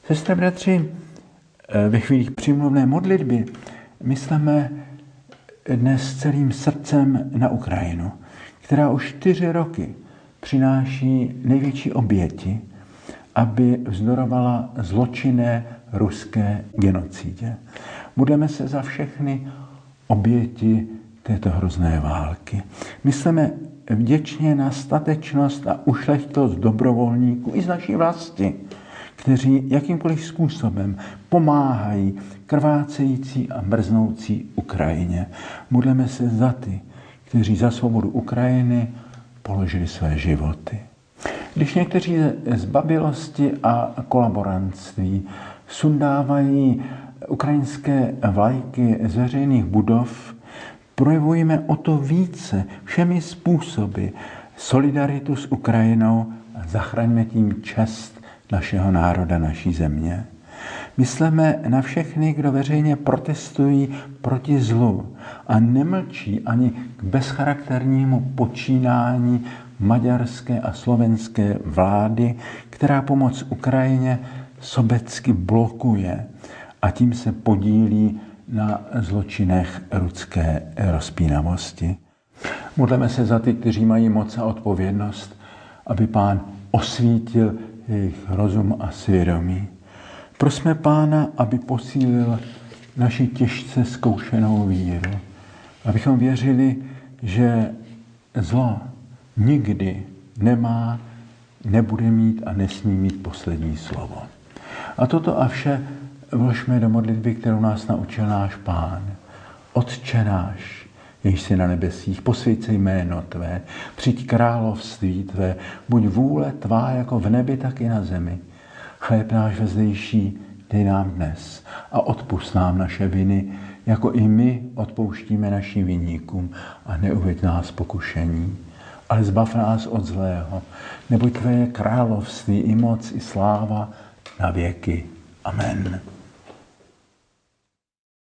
Sestry, bratři, ve chvílích přímluvné modlitby myslíme dnes celým srdcem na Ukrajinu, která už 4 roky přináší největší oběti, aby vzdorovala zločinné ruské genocidě. Budeme se za všechny oběti této hrozné války. Myslíme vděčně na statečnost a ušlechtost dobrovolníků i z naší vlasti, kteří jakýmkoliv způsobem pomáhají krvácející a mrznoucí Ukrajině. Modleme se za ty, kteří za svobodu Ukrajiny položili své životy. Když někteří z babilosti a kolaborantství sundávají ukrajinské vlajky z veřejných budov, projevujeme o to více všemi způsoby solidaritu s Ukrajinou a zachraňme tím čest našeho národa, naší země. Myslíme na všechny, kdo veřejně protestují proti zlu a nemlčí ani k bezcharakternímu počínání maďarské a slovenské vlády, která pomoc Ukrajině sobecky blokuje a tím se podílí na zločinech ruské rozpínavosti. Modleme se za ty, kteří mají moc a odpovědnost, aby Pán osvítil jejich rozum a svědomí. Prosme Pána, aby posílil naši těžce zkoušenou víru, abychom věřili, že zlo nikdy nemá, nebude mít a nesmí mít poslední slovo. A toto a vše vložme do modlitby, kterou nás naučil náš Pán. Otče náš, jež jsi na nebesích, posvěť se jméno tvé, přijď království tvé, buď vůle tvá jako v nebi, tak i na zemi. Chléb náš vezdejší dej nám dnes a odpusť nám naše viny, jako i my odpouštíme našim viníkům, a neuveď nás pokušení, ale zbav nás od zlého, neboť tvé je království i moc i sláva na věky. Amen.